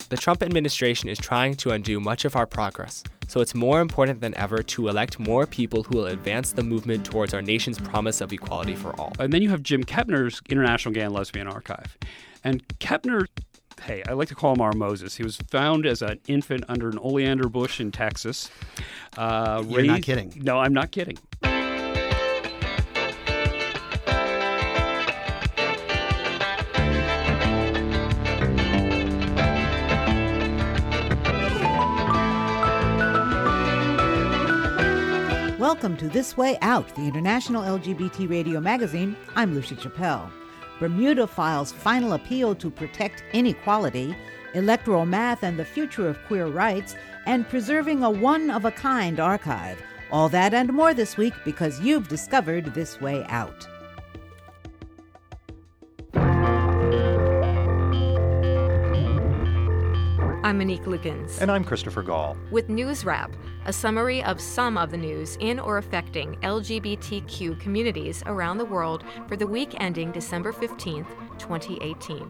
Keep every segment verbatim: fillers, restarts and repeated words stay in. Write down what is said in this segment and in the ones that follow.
The Trump administration is trying to undo much of our progress, so it's more important than ever to elect more people who will advance the movement towards our nation's promise of equality for all. And then you have Jim Kepner's International Gay and Lesbian Archive. And Kepner, hey, I like to call him our Moses. He was found as an infant under an oleander bush in Texas. Uh, You're raised, not kidding. No, I'm not kidding. Welcome to This Way Out, the international L G B T radio magazine. I'm Lucy Chappelle. Bermuda files final appeal to protect inequality, electoral math and the future of queer rights, and preserving a one-of-a-kind archive. All that and more this week because you've discovered This Way Out. I'm Monique Lukens. And I'm Christopher Gall. With News Wrap, a summary of some of the news in or affecting L G B T Q communities around the world for the week ending December fifteenth, twenty eighteen.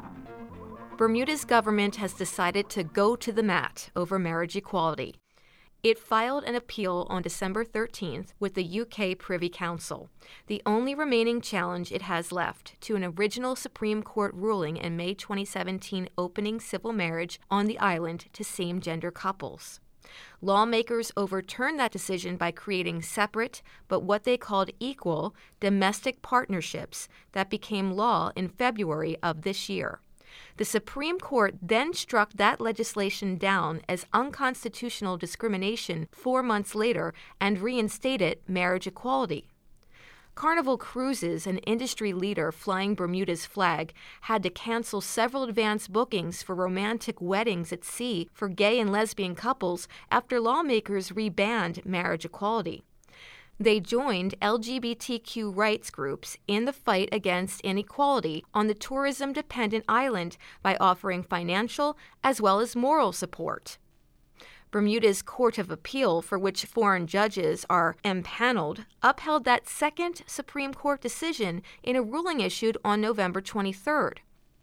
Bermuda's government has decided to go to the mat over marriage equality. It filed an appeal on December thirteenth with the U K Privy Council, the only remaining challenge it has left to an original Supreme Court ruling in May twenty seventeen opening civil marriage on the island to same-gender couples. Lawmakers overturned that decision by creating separate, but what they called equal, domestic partnerships that became law in February of this year. The Supreme Court then struck that legislation down as unconstitutional discrimination four months later and reinstated marriage equality. Carnival Cruises, an industry leader flying Bermuda's flag, had to cancel several advance bookings for romantic weddings at sea for gay and lesbian couples after lawmakers rebanned marriage equality. They joined L G B T Q rights groups in the fight against inequality on the tourism-dependent island by offering financial as well as moral support. Bermuda's Court of Appeal, for which foreign judges are empaneled, upheld that second Supreme Court decision in a ruling issued on November twenty-third.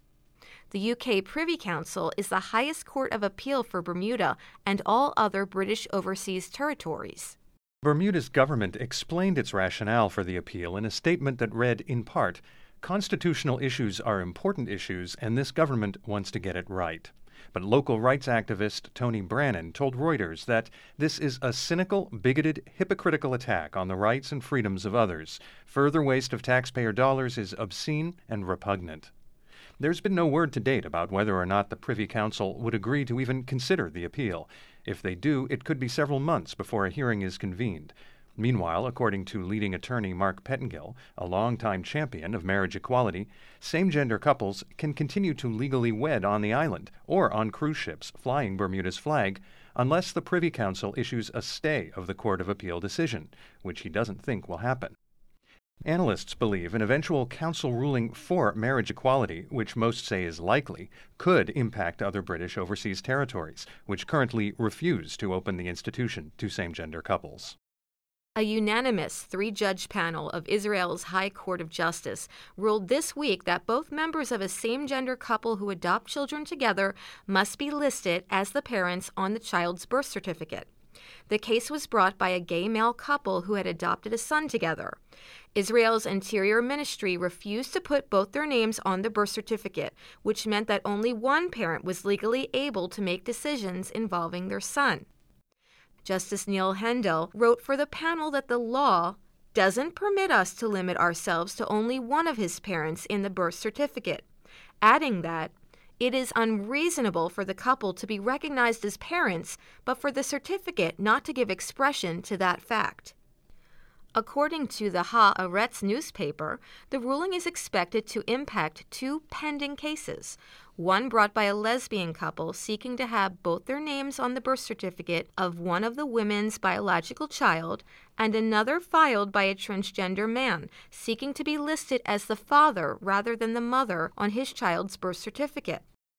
The U K Privy Council is the highest court of appeal for Bermuda and all other British overseas territories. Bermuda's government explained its rationale for the appeal in a statement that read, in part, "Constitutional issues are important issues, and this government wants to get it right." But local rights activist Tony Brannan told Reuters that this is a cynical, bigoted, hypocritical attack on the rights and freedoms of others. Further waste of taxpayer dollars is obscene and repugnant. There's been no word to date about whether or not the Privy Council would agree to even consider the appeal. If they do, it could be several months before a hearing is convened. Meanwhile, according to leading attorney Mark Pettingill, a longtime champion of marriage equality, same-gender couples can continue to legally wed on the island or on cruise ships flying Bermuda's flag unless the Privy Council issues a stay of the Court of Appeal decision, which he doesn't think will happen. Analysts believe an eventual council ruling for marriage equality, which most say is likely, could impact other British overseas territories, which currently refuse to open the institution to same-gender couples. A unanimous three-judge panel of Israel's High Court of Justice ruled this week that both members of a same-gender couple who adopt children together must be listed as the parents on the child's birth certificate. The case was brought by a gay male couple who had adopted a son together. Israel's Interior Ministry refused to put both their names on the birth certificate, which meant that only one parent was legally able to make decisions involving their son. Justice Neil Hendel wrote for the panel that the law doesn't permit us to limit ourselves to only one of his parents in the birth certificate, adding that it is unreasonable for the couple to be recognized as parents, but for the certificate not to give expression to that fact. According to the Haaretz newspaper, the ruling is expected to impact two pending cases, one brought by a lesbian couple seeking to have both their names on the birth certificate of one of the women's biological child, and another filed by a transgender man seeking to be listed as the father rather than the mother on his child's birth certificate.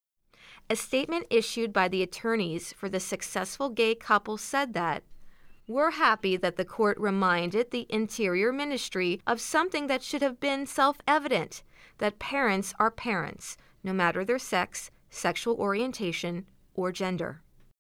A statement issued by the attorneys for the successful gay couple said that, "We're happy that the court reminded the Interior Ministry of something that should have been self-evident, that parents are parents, no matter their sex, sexual orientation, or gender.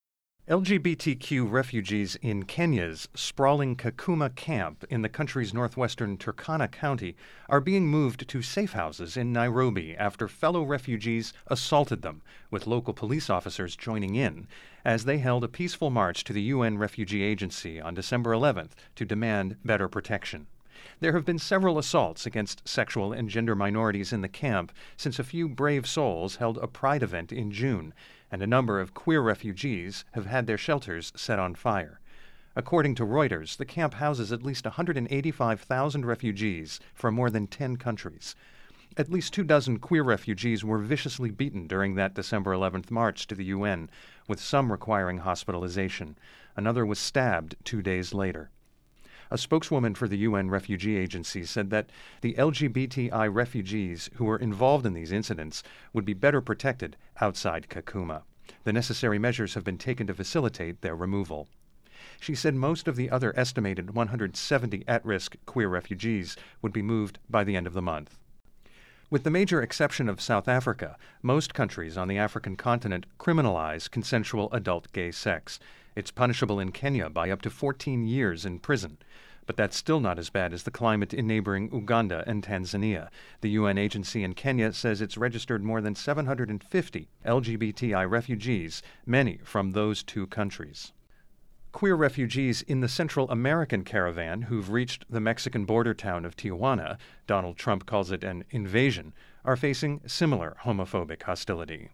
L G B T Q refugees in Kenya's sprawling Kakuma camp in the country's northwestern Turkana County are being moved to safe houses in Nairobi after fellow refugees assaulted them, with local police officers joining in, as they held a peaceful march to the U N Refugee Agency on December eleventh to demand better protection. There have been several assaults against sexual and gender minorities in the camp since a few brave souls held a pride event in June, and a number of queer refugees have had their shelters set on fire. According to Reuters, the camp houses at least one hundred eighty-five thousand refugees from more than ten countries. At least two dozen queer refugees were viciously beaten during that December eleventh march to the U N, with some requiring hospitalization. Another was stabbed two days later. A spokeswoman for the U N Refugee Agency said that the L G B T I refugees who were involved in these incidents would be better protected outside Kakuma. The necessary measures have been taken to facilitate their removal. She said most of the other estimated one hundred seventy at-risk queer refugees would be moved by the end of the month. With the major exception of South Africa, most countries on the African continent criminalize consensual adult gay sex. It's punishable in Kenya by up to fourteen years in prison. But that's still not as bad as the climate in neighboring Uganda and Tanzania. The U N agency in Kenya says it's registered more than seven hundred fifty L G B T I refugees, many from those two countries. Queer refugees in the Central American caravan who've reached the Mexican border town of Tijuana, Donald Trump calls it an invasion, are facing similar homophobic hostility.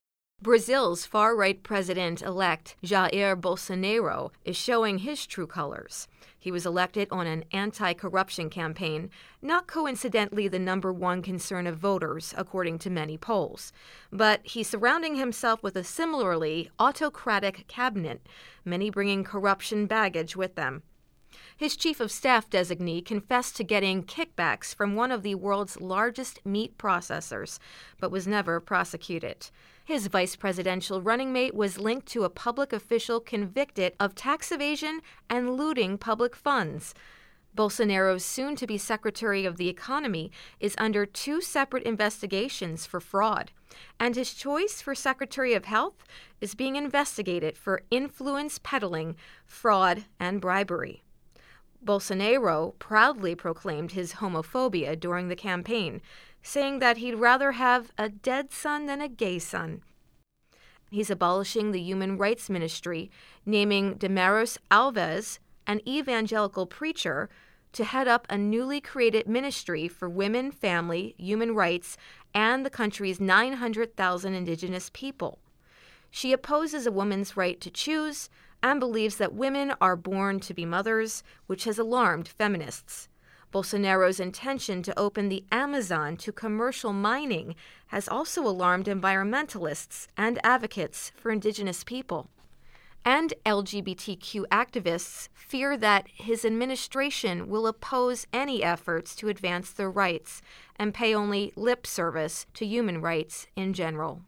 Brazil's far-right president-elect Jair Bolsonaro is showing his true colors. He was elected on an anti-corruption campaign, not coincidentally the number one concern of voters, according to many polls. But he's surrounding himself with a similarly autocratic cabinet, many bringing corruption baggage with them. His chief of staff designee confessed to getting kickbacks from one of the world's largest meat processors, but was never prosecuted. His vice presidential running mate was linked to a public official convicted of tax evasion and looting public funds. Bolsonaro's soon-to-be Secretary of the Economy is under two separate investigations for fraud, and his choice for Secretary of Health is being investigated for influence peddling, fraud, and bribery. Bolsonaro proudly proclaimed his homophobia during the campaign, saying that he'd rather have a dead son than a gay son. He's abolishing the Human Rights Ministry, naming Damaris Alves, an evangelical preacher, to head up a newly created ministry for women, family, human rights, and the country's nine hundred thousand indigenous people. She opposes a woman's right to choose and believes that women are born to be mothers, which has alarmed feminists. Bolsonaro's intention to open the Amazon to commercial mining has also alarmed environmentalists and advocates for indigenous people. And L G B T Q activists fear that his administration will oppose any efforts to advance their rights and pay only lip service to human rights in general.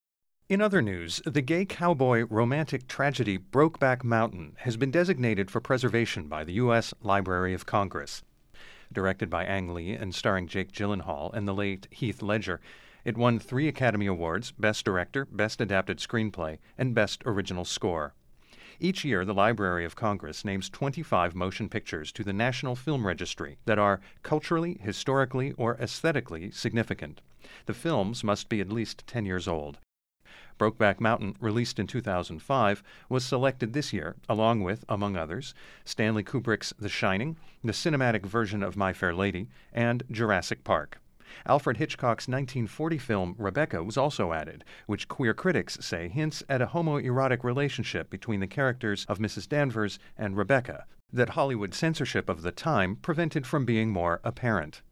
In other news, the gay cowboy romantic tragedy Brokeback Mountain has been designated for preservation by the U S Library of Congress. Directed by Ang Lee and starring Jake Gyllenhaal and the late Heath Ledger, it won three Academy Awards: Best Director, Best Adapted Screenplay, and Best Original Score. Each year, the Library of Congress names twenty-five motion pictures to the National Film Registry that are culturally, historically, or aesthetically significant. The films must be at least ten years old. Brokeback Mountain, released in two thousand five, was selected this year, along with, among others, Stanley Kubrick's The Shining, the cinematic version of My Fair Lady, and Jurassic Park. Alfred Hitchcock's nineteen forty film Rebecca was also added, which queer critics say hints at a homoerotic relationship between the characters of Missus Danvers and Rebecca that Hollywood censorship of the time prevented from being more apparent.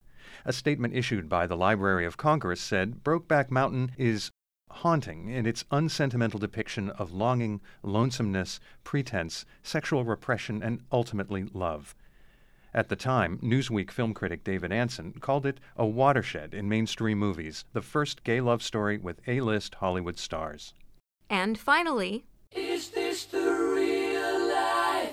A statement issued by the Library of Congress said Brokeback Mountain is haunting in its unsentimental depiction of longing, lonesomeness, pretense, sexual repression, and ultimately love. At the time, Newsweek film critic David Ansen called it a watershed in mainstream movies, the first gay love story with A-list Hollywood stars. And finally, is this the real life?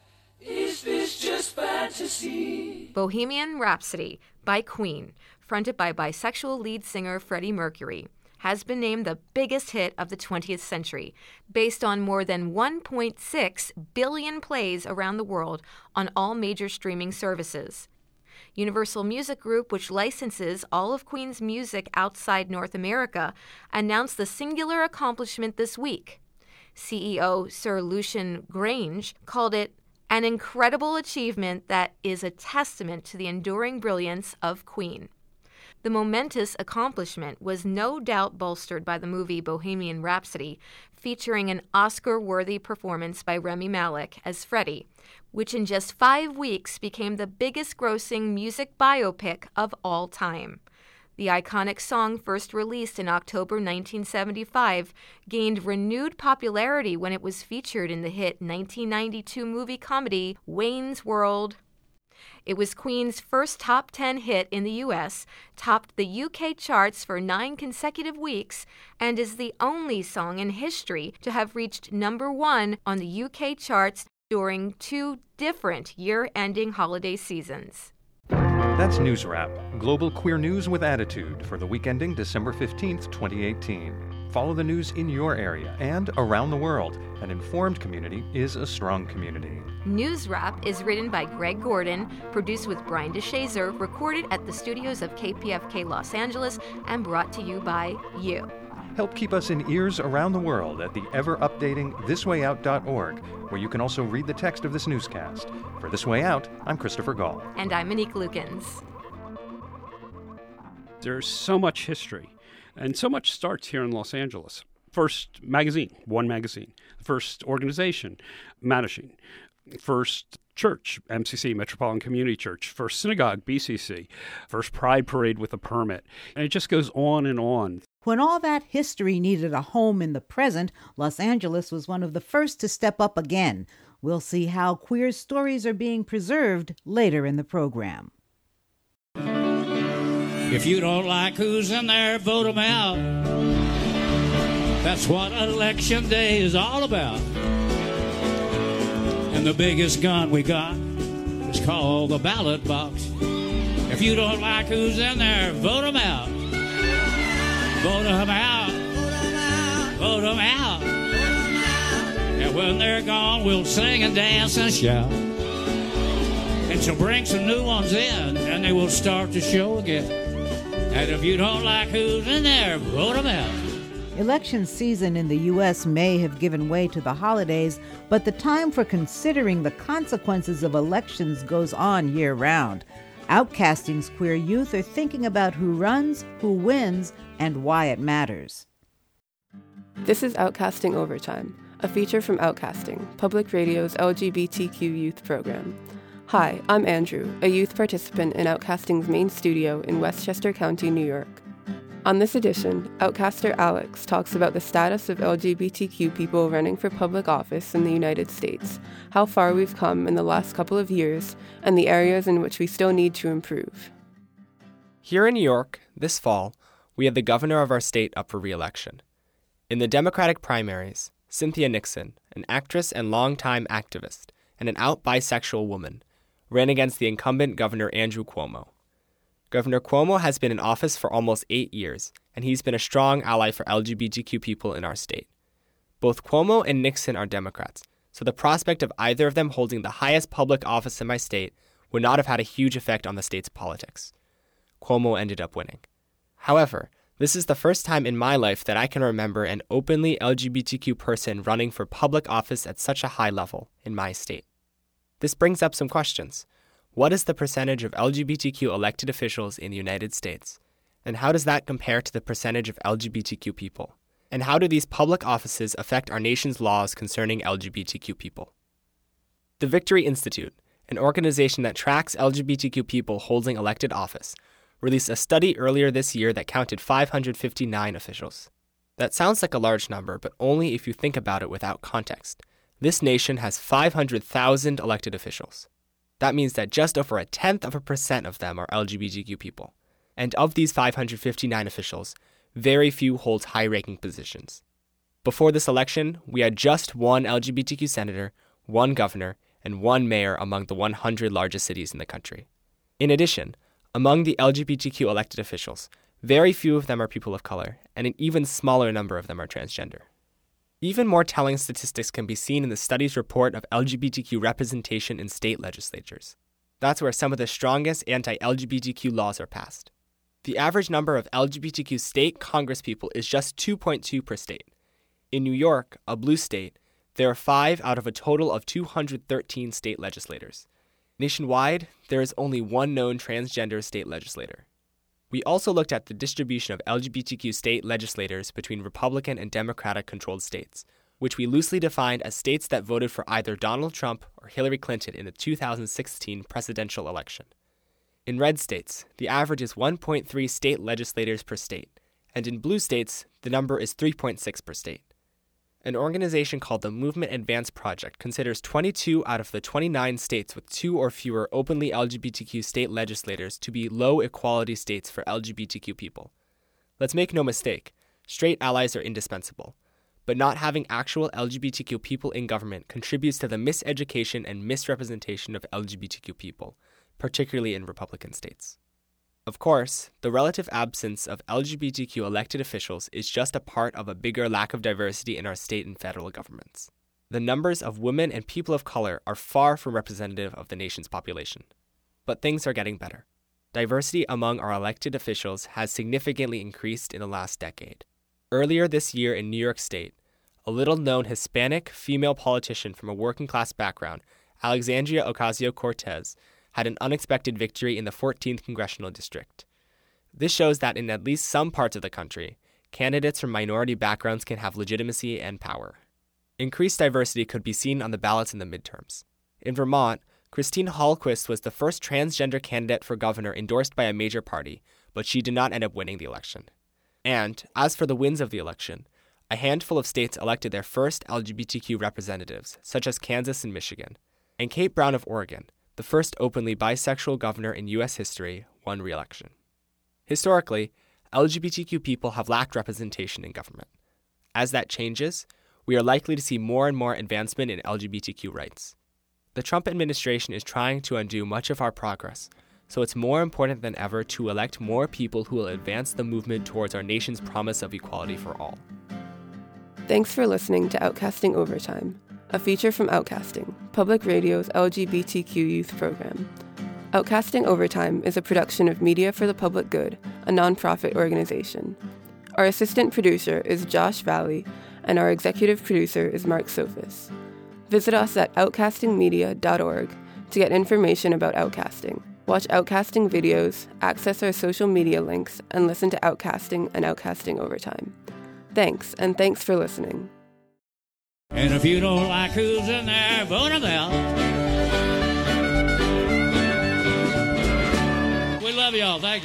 Is this just fantasy? Bohemian Rhapsody by Queen, fronted by bisexual lead singer Freddie Mercury, has been named the biggest hit of the twentieth century, based on more than one point six billion plays around the world on all major streaming services. Universal Music Group, which licenses all of Queen's music outside North America, announced the singular accomplishment this week. C E O Sir Lucian Grange called it an incredible achievement that is a testament to the enduring brilliance of Queen. The momentous accomplishment was no doubt bolstered by the movie Bohemian Rhapsody, featuring an Oscar-worthy performance by Rami Malek as Freddie, which in just five weeks became the biggest-grossing music biopic of all time. The iconic song, first released in October nineteen seventy-five, gained renewed popularity when it was featured in the hit nineteen ninety-two movie comedy Wayne's World. It was Queen's first top ten hit in the U S, topped the U K charts for nine consecutive weeks, and is the only song in history to have reached number one on the U K charts during two different year-ending holiday seasons. That's News Wrap, global queer news with attitude for the week ending December fifteenth, twenty eighteen. Follow the news in your area and around the world. An informed community is a strong community. News Wrap is written by Greg Gordon, produced with Brian DeShazer, recorded at the studios of K P F K Los Angeles, and brought to you by you. Help keep us in ears around the world at the ever-updating this way out dot org, where you can also read the text of this newscast. For This Way Out, I'm Christopher Gall. And I'm Monique Lukens. There's so much history, and so much starts here in Los Angeles. First magazine, One Magazine. First organization, Mattachine. First church, M C C, Metropolitan Community Church. First synagogue, B C C. First Pride Parade with a permit. And it just goes on and on. When all that history needed a home in the present, Los Angeles was one of the first to step up again. We'll see how queer stories are being preserved later in the program. If you don't like who's in there, vote them out. That's what election day is all about. And the biggest gun we got is called the ballot box. If you don't like who's in there, vote them out. Vote them out. Vote them out. And when they're gone, we'll sing and dance and shout. And she'll bring some new ones in, and they will start the show again. And if you don't like who's in there, vote them out. Election season in the U S may have given way to the holidays, but the time for considering the consequences of elections goes on year-round. Outcasting's queer youth are thinking about who runs, who wins, and why it matters. This is Outcasting Overtime, a feature from Outcasting, Public Radio's L G B T Q youth program. Hi, I'm Andrew, a youth participant in Outcasting's main studio in Westchester County, New York. On this edition, Outcaster Alex talks about the status of L G B T Q people running for public office in the United States, how far we've come in the last couple of years, and the areas in which we still need to improve. Here in New York, this fall, we have the governor of our state up for re-election. In the Democratic primaries, Cynthia Nixon, an actress and longtime activist, and an out bisexual woman, ran against the incumbent Governor Andrew Cuomo. Governor Cuomo has been in office for almost eight years, and he's been a strong ally for L G B T Q people in our state. Both Cuomo and Nixon are Democrats, so the prospect of either of them holding the highest public office in my state would not have had a huge effect on the state's politics. Cuomo ended up winning. However, this is the first time in my life that I can remember an openly L G B T Q person running for public office at such a high level in my state. This brings up some questions. What is the percentage of L G B T Q elected officials in the United States? And how does that compare to the percentage of L G B T Q people? And how do these public offices affect our nation's laws concerning L G B T Q people? The Victory Institute, an organization that tracks L G B T Q people holding elected office, released a study earlier this year that counted five hundred fifty-nine officials. That sounds like a large number, but only if you think about it without context. This nation has five hundred thousand elected officials. That means that just over a tenth of a percent of them are L G B T Q people. And of these five hundred fifty-nine officials, very few hold high-ranking positions. Before this election, we had just one L G B T Q senator, one governor, and one mayor among the one hundred largest cities in the country. In addition, among the L G B T Q elected officials, Very few of them are people of color, and an even smaller number of them are transgender. Even more telling statistics can be seen in the study's report of L G B T Q representation in state legislatures. That's where some of the strongest anti-L G B T Q laws are passed. The average number of L G B T Q state congresspeople is just two point two per state. In New York, a blue state, there are five out of a total of two hundred thirteen state legislators. Nationwide, there is only one known transgender state legislator. We also looked at the distribution of L G B T Q state legislators between Republican and Democratic-controlled states, which we loosely defined as states that voted for either Donald Trump or Hillary Clinton in the two thousand sixteen presidential election. In red states, the average is one point three state legislators per state, and in blue states, the number is three point six per state. An organization called the Movement Advance Project considers twenty-two out of the twenty-nine states with two or fewer openly L G B T Q state legislators to be low equality states for L G B T Q people. Let's make no mistake, straight allies are indispensable, but not having actual L G B T Q people in government contributes to the miseducation and misrepresentation of L G B T Q people, particularly in Republican states. Of course, the relative absence of L G B T Q elected officials is just a part of a bigger lack of diversity in our state and federal governments. The numbers of women and people of color are far from representative of the nation's population. But things are getting better. Diversity among our elected officials has significantly increased in the last decade. Earlier this year in New York State, a little-known Hispanic female politician from a working-class background, Alexandria Ocasio-Cortez, had an unexpected victory in the fourteenth Congressional District. This shows that in at least some parts of the country, candidates from minority backgrounds can have legitimacy and power. Increased diversity could be seen on the ballots in the midterms. In Vermont, Christine Hallquist was the first transgender candidate for governor endorsed by a major party, but she did not end up winning the election. And, as for the wins of the election, a handful of states elected their first L G B T Q representatives, such as Kansas and Michigan. And Kate Brown of Oregon, the first openly bisexual governor in U S history, won re-election. Historically, L G B T Q people have lacked representation in government. As that changes, we are likely to see more and more advancement in L G B T Q rights. The Trump administration is trying to undo much of our progress, so it's more important than ever to elect more people who will advance the movement towards our nation's promise of equality for all. Thanks for listening to Outcasting Overtime, a feature from Outcasting, Public Radio's L G B T Q youth program. Outcasting Overtime is a production of Media for the Public Good, a nonprofit organization. Our assistant producer is Josh Valley, and our executive producer is Mark Sophis. Visit us at outcasting media dot org to get information about Outcasting, watch Outcasting videos, access our social media links, and listen to Outcasting and Outcasting Overtime. Thanks, and thanks for listening. And if you don't like who's in there, vote them out. We love y'all. Thank you.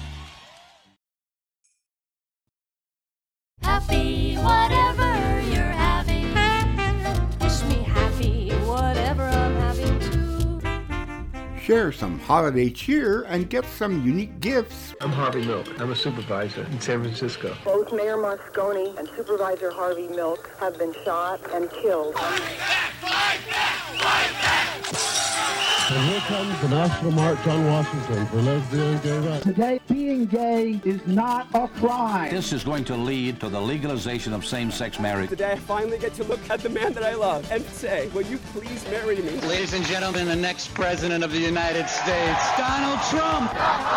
Happy whatever you're having. Wish me happy whatever I'm having too. Share some holiday cheer and get some unique gifts. I'm Harvey Milk. I'm a supervisor in San Francisco. Both Mayor Moscone and Supervisor Harvey Milk have been shot and killed. And here comes the National March on Washington for lesbian and gay rights. Today, being gay is not a crime. This is going to lead to the legalization of same-sex marriage. Today, I finally get to look at the man that I love and say, will you please marry me? Ladies and gentlemen, the next president of the United States, Donald Trump.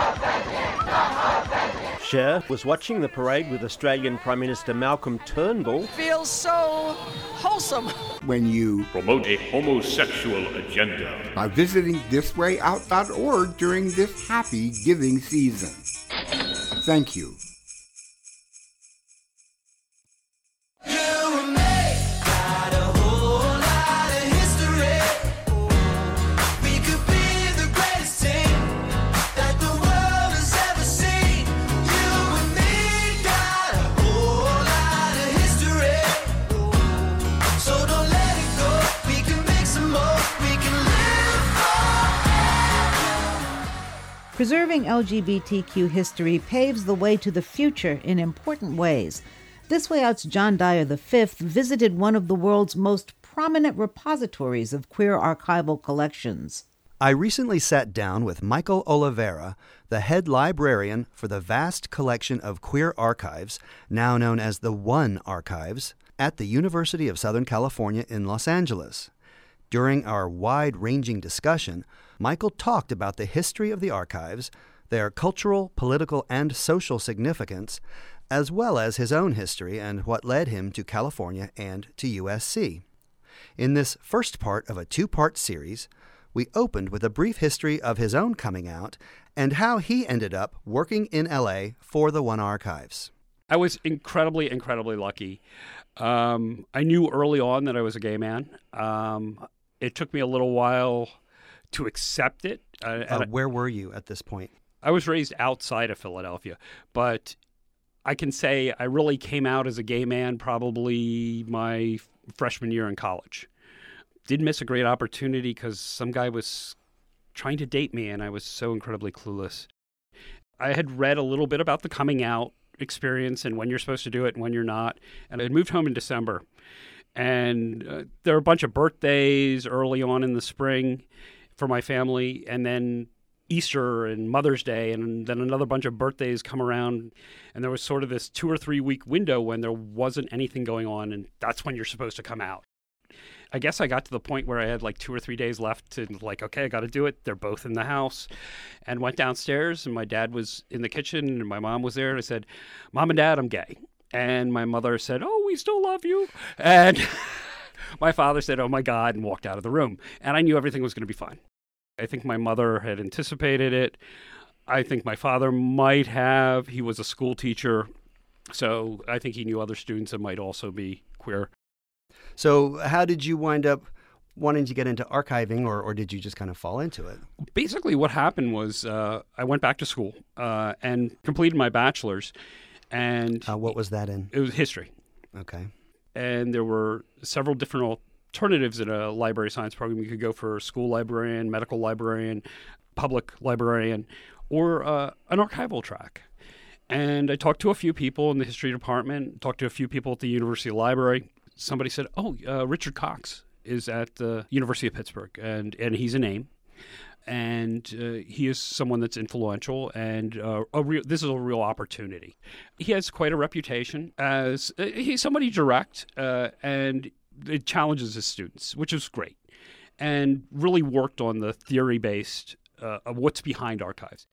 Cher was watching the parade with Australian Prime Minister Malcolm Turnbull. Feels so wholesome. When you promote a homosexual agenda by visiting this way out dot org during this happy giving season. Thank you. Preserving L G B T Q history paves the way to the future in important ways. This Way Out's John Dyer the fifth visited one of the world's most prominent repositories of queer archival collections. I recently sat down with Michael Oliveira, the head librarian for the vast collection of queer archives, now known as the One Archives, at the University of Southern California in Los Angeles. During our wide-ranging discussion, Michael talked about the history of the archives, their cultural, political, and social significance, as well as his own history and what led him to California and to U S C. In this first part of a two-part series, we opened with a brief history of his own coming out and how he ended up working in L A for the One Archives. I was incredibly, incredibly lucky. Um, I knew early on that I was a gay man. Um, it took me a little while to accept it. Uh, uh, where were you at this point? I was raised outside of Philadelphia, but I can say I really came out as a gay man probably my freshman year in college. Did miss a great opportunity because some guy was trying to date me, and I was so incredibly clueless. I had read a little bit about the coming out experience and when you're supposed to do it and when you're not. And I had moved home in December. And uh, there were a bunch of birthdays early on in the spring for my family, and then Easter and Mother's Day, and then another bunch of birthdays come around. And there was sort of this two or three week window when there wasn't anything going on, and that's when you're supposed to come out. I guess I got to the point where I had like two or three days left to like, okay, I got to do it. They're both in the house, and went downstairs, and my dad was in the kitchen and my mom was there. And I said, Mom and Dad, I'm gay. And my mother said, oh, we still love you. And my father said, oh my God, and walked out of the room. And I knew everything was going to be fine. I think my mother had anticipated it. I think my father might have. He was a school teacher. So I think he knew other students that might also be queer. So how did you wind up wanting to get into archiving, or, or did you just kind of fall into it? Basically what happened was uh, I went back to school uh, and completed my bachelor's. And uh, what was that in? It was history. Okay. And there were several different alternatives in a library science program. You could go for a school librarian, medical librarian, public librarian, or uh, an archival track. And I talked to a few people in the history department, talked to a few people at the University Library. Somebody said, oh, uh, Richard Cox is at the University of Pittsburgh, and, and he's a name. And uh, he is someone that's influential, and uh, a real, this is a real opportunity. He has quite a reputation as uh, he's somebody direct, uh, and it challenges his students, which is great, and really worked on the theory-based uh, of what's behind archives.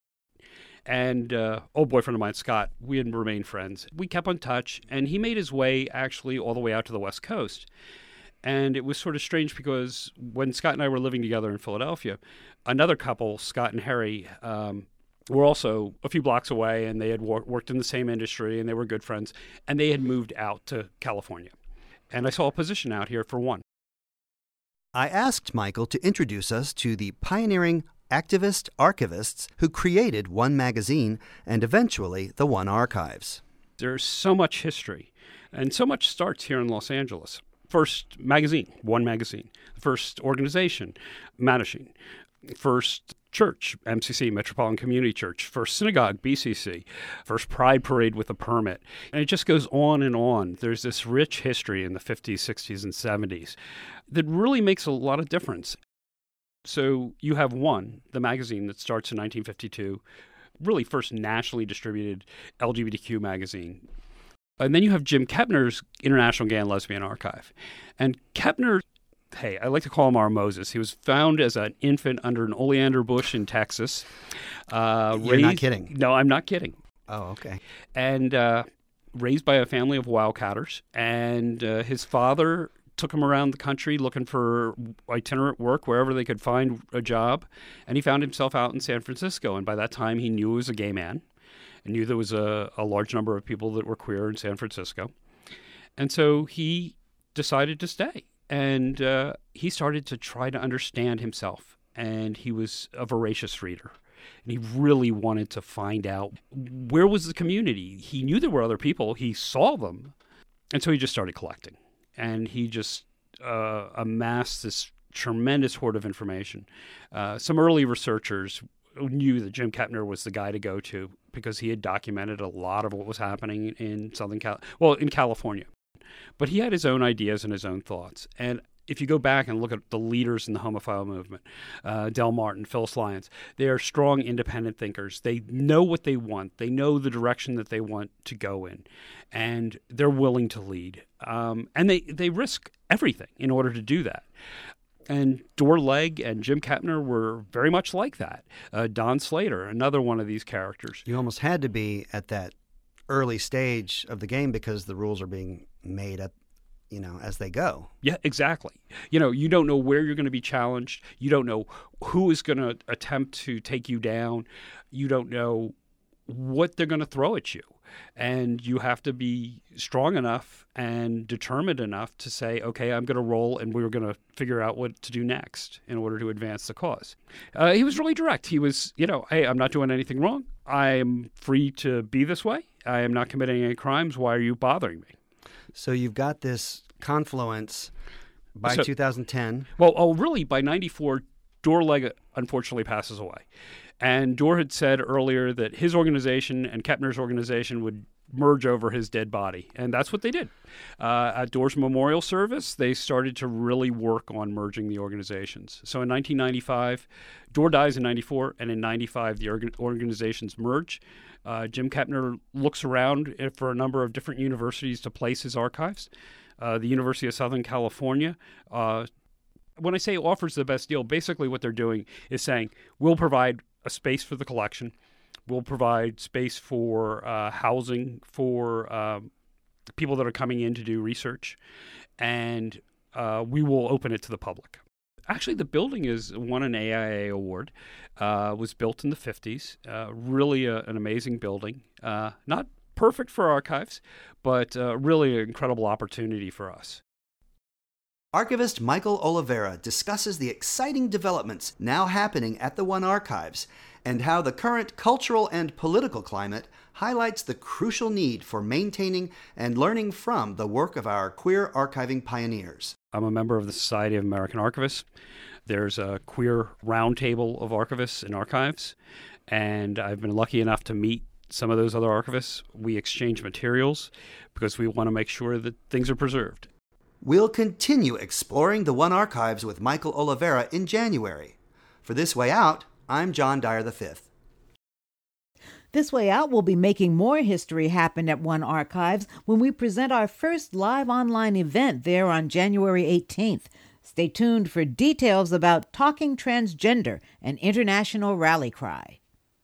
And uh, old boyfriend of mine, Scott, we had remained friends. We kept in touch, and he made his way actually all the way out to the West Coast. And it was sort of strange because when Scott and I were living together in Philadelphia, another couple, Scott and Harry, um, were also a few blocks away, and they had wor- worked in the same industry, and they were good friends, and they had moved out to California. And I saw a position out here for one. I asked Michael to introduce us to the pioneering activist archivists who created One Magazine and eventually the One Archives. There's so much history, and so much starts here in Los Angeles. First magazine, One Magazine. First organization, Mattachine. First church, M C C, Metropolitan Community Church. First synagogue, B C C. First Pride Parade with a permit. And it just goes on and on. There's this rich history in the fifties, sixties, and seventies that really makes a lot of difference. So you have One, the magazine that starts in nineteen fifty-two, really first nationally distributed L G B T Q magazine. And then you have Jim Kepner's International Gay and Lesbian Archive. And Kepner, hey, I like to call him our Moses. He was found as an infant under an oleander bush in Texas. Uh, You're raised, not kidding. No, I'm not kidding. Oh, okay. And uh, raised by a family of wildcatters. And uh, his father took him around the country looking for itinerant work wherever they could find a job. And he found himself out in San Francisco. And by that time, he knew he was a gay man. And knew there was a, a large number of people that were queer in San Francisco. And so he decided to stay. And uh, he started to try to understand himself. And he was a voracious reader. And he really wanted to find out where was the community. He knew there were other people. He saw them. And so he just started collecting. And he just uh, amassed this tremendous hoard of information. Uh, some early researchers knew that Jim Kepner was the guy to go to because he had documented a lot of what was happening in Southern Cal, well, in California. But he had his own ideas and his own thoughts. And if you go back and look at the leaders in the homophile movement, uh, Del Martin, Phyllis Lyons, they are strong, independent thinkers. They know what they want. They know the direction that they want to go in, and they're willing to lead. Um, and they, they risk everything in order to do that. And Dore Legg and Jim Kepner were very much like that. Uh, Don Slater, another one of these characters. You almost had to be at that early stage of the game because the rules are being made up, you know, as they go. Yeah, exactly. You know, you don't know where you're going to be challenged. You don't know who is going to attempt to take you down. You don't know what they're going to throw at you. And you have to be strong enough and determined enough to say, okay, I'm going to roll and we're going to figure out what to do next in order to advance the cause. Uh, he was really direct. He was, you know, hey, I'm not doing anything wrong. I am free to be this way. I am not committing any crimes. Why are you bothering me? So you've got this confluence by So- two thousand ten. Well, oh, really, by ninety-four, Dore Legg unfortunately passes away. And Dore had said earlier that his organization and Kepner's organization would merge over his dead body. And that's what they did. Uh, at Dore's memorial service, they started to really work on merging the organizations. So in nineteen ninety-five, Dore dies in ninety-four, and in ninety-five, the organ- organizations merge. Uh, Jim Kepner looks around for a number of different universities to place his archives. Uh, the University of Southern California, uh, when I say offers the best deal, basically what they're doing is saying, we'll provide a space for the collection. We'll provide space for uh, housing for um, people that are coming in to do research, and uh, we will open it to the public. Actually, the building is won an A I A award, uh, was built in the fifties, uh, really a, an amazing building. Uh, not perfect for archives, but uh, really an incredible opportunity for us. Archivist Michael Oliveira discusses the exciting developments now happening at the One Archives and how the current cultural and political climate highlights the crucial need for maintaining and learning from the work of our queer archiving pioneers. I'm a member of the Society of American Archivists. There's a queer roundtable of archivists and archives, and I've been lucky enough to meet some of those other archivists. We exchange materials because we want to make sure that things are preserved. We'll continue exploring the One Archives with Michael Oliveira in January. For This Way Out, I'm John Dyer the fifth. This Way Out will be making more history happen at One Archives when we present our first live online event there on January eighteenth. Stay tuned for details about Talking Transgender, an international rally cry.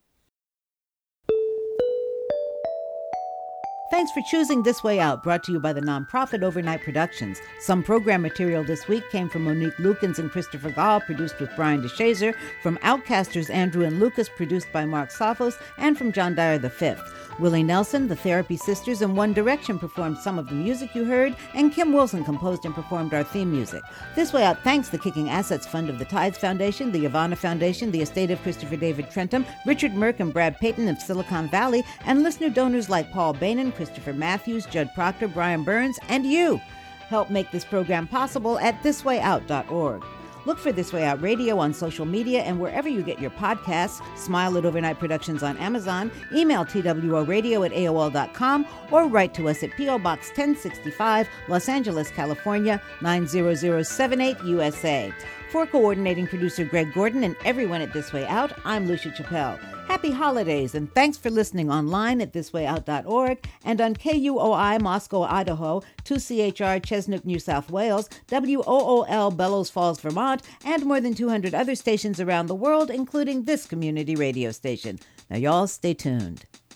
Thanks for choosing This Way Out, brought to you by the nonprofit Overnight Productions. Some program material this week came from Monique Lukens and Christopher Gall, produced with Brian DeShazer, from Outcasters Andrew and Lucas, produced by Mark Safos, and from John Dyer the fifth. Willie Nelson, the Therapy Sisters, and One Direction performed some of the music you heard, and Kim Wilson composed and performed our theme music. This Way Out thanks the Kicking Assets Fund of the Tides Foundation, the Ivana Foundation, the estate of Christopher David Trentham, Richard Merck and Brad Payton of Silicon Valley, and listener donors like Paul Bainan, Christopher Matthews, Judd Proctor, Brian Burns, and you. Help make this program possible at this way out dot org. Look for This Way Out Radio on social media and wherever you get your podcasts. Smile at Overnight Productions on Amazon. Email T W O radio at A O L dot com or write to us at P O Box ten sixty-five, Los Angeles, California, nine zero zero seven eight, U S A. For coordinating producer Greg Gordon and everyone at This Way Out, I'm Lucia Chappelle. Happy holidays, and thanks for listening online at this way out dot org and on K U O I Moscow, Idaho, two C H R Chesnook, New South Wales, W O O L Bellows Falls, Vermont, and more than two hundred other stations around the world, including this community radio station. Now, y'all stay tuned.